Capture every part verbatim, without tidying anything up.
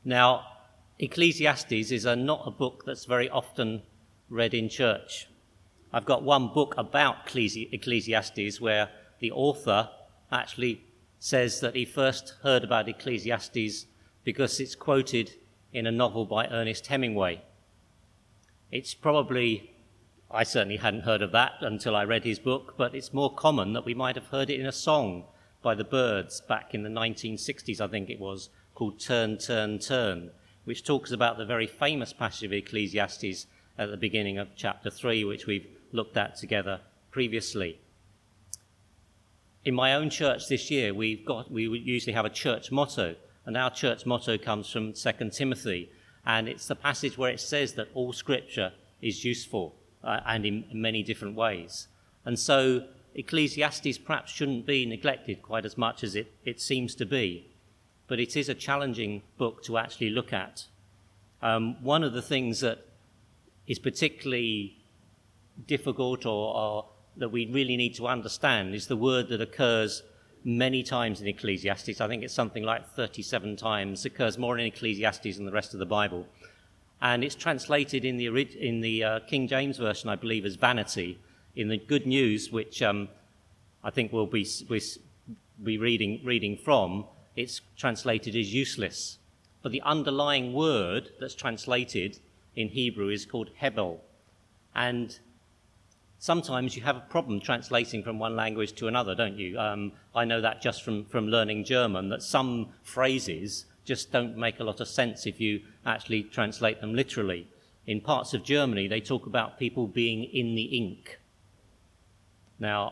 Now, Ecclesiastes is a, not a book that's very often read in church. I've got one book about Ecclesiastes where the author actually says that he first heard about Ecclesiastes because it's quoted in a novel by Ernest Hemingway. It's probably, I certainly hadn't heard of that until I read his book, but it's more common that we might have heard it in a song by the Byrds back in the nineteen sixties, I think it was, called Turn, Turn, Turn, which talks about the very famous passage of Ecclesiastes at the beginning of chapter three, which we've looked at together previously. In my own church this year, we've got we usually have a church motto, and our church motto comes from Second Timothy, and it's the passage where it says that all Scripture is useful uh, and in many different ways. And so Ecclesiastes perhaps shouldn't be neglected quite as much as it, it seems to be, but it is a challenging book to actually look at. Um, one of the things that is particularly difficult or, or that we really need to understand is the word that occurs many times in Ecclesiastes. I think it's something like thirty-seven times. It occurs more in Ecclesiastes than the rest of the Bible. And it's translated in the in the uh, King James Version, I believe, as vanity. In the Good News, which um, I think we'll be, we'll be reading, reading from, it's translated as useless. But the underlying word that's translated in Hebrew is called hebel. And sometimes you have a problem translating from one language to another, don't you? Um, I know that just from, from learning German, that some phrases just don't make a lot of sense if you actually translate them literally. In parts of Germany, they talk about people being in the ink. Now,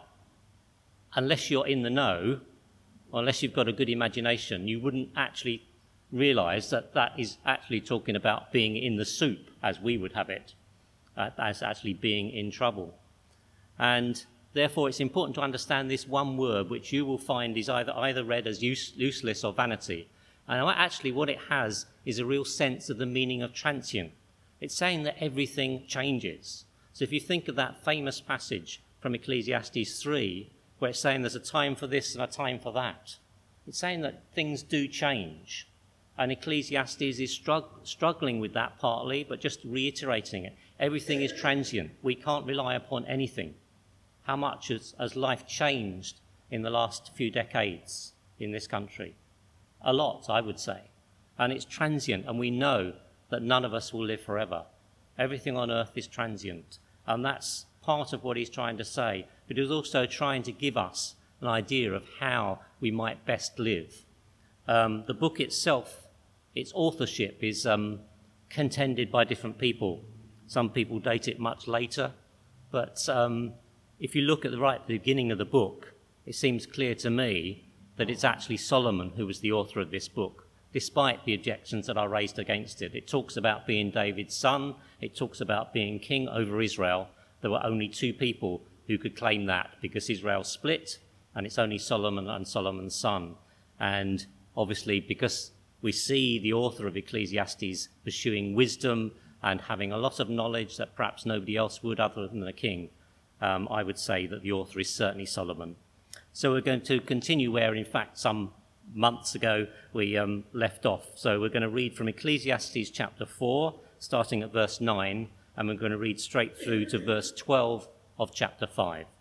unless you're in the know, or unless you've got a good imagination, you wouldn't actually realise that that is actually talking about being in the soup, as we would have it, uh, as actually being in trouble. And therefore, it's important to understand this one word, which you will find is either, either read as use, useless or vanity. And actually what it has is a real sense of the meaning of transient. It's saying that everything changes. So if you think of that famous passage from Ecclesiastes three, where it's saying there's a time for this and a time for that, it's saying that things do change. And Ecclesiastes is strugg- struggling with that partly, but just reiterating it. Everything is transient. We can't rely upon anything. How much has, has life changed in the last few decades in this country? A lot, I would say. And it's transient, and we know that none of us will live forever. Everything on earth is transient. And that's part of what he's trying to say. But he's also trying to give us an idea of how we might best live. Um, the book itself, its authorship is um, contended by different people. Some people date it much later, but um, if you look at the right at the beginning of the book, it seems clear to me that it's actually Solomon who was the author of this book, despite the objections that are raised against it. It talks about being David's son. It talks about being king over Israel. There were only two people who could claim that because Israel split, and it's only Solomon and Solomon's son. And obviously, because we see the author of Ecclesiastes pursuing wisdom and having a lot of knowledge that perhaps nobody else would other than the king, um, I would say that the author is certainly Solomon. So we're going to continue where, in fact, some months ago we um, left off. So we're going to read from Ecclesiastes chapter four, starting at verse nine, and we're going to read straight through to verse twelve of chapter five.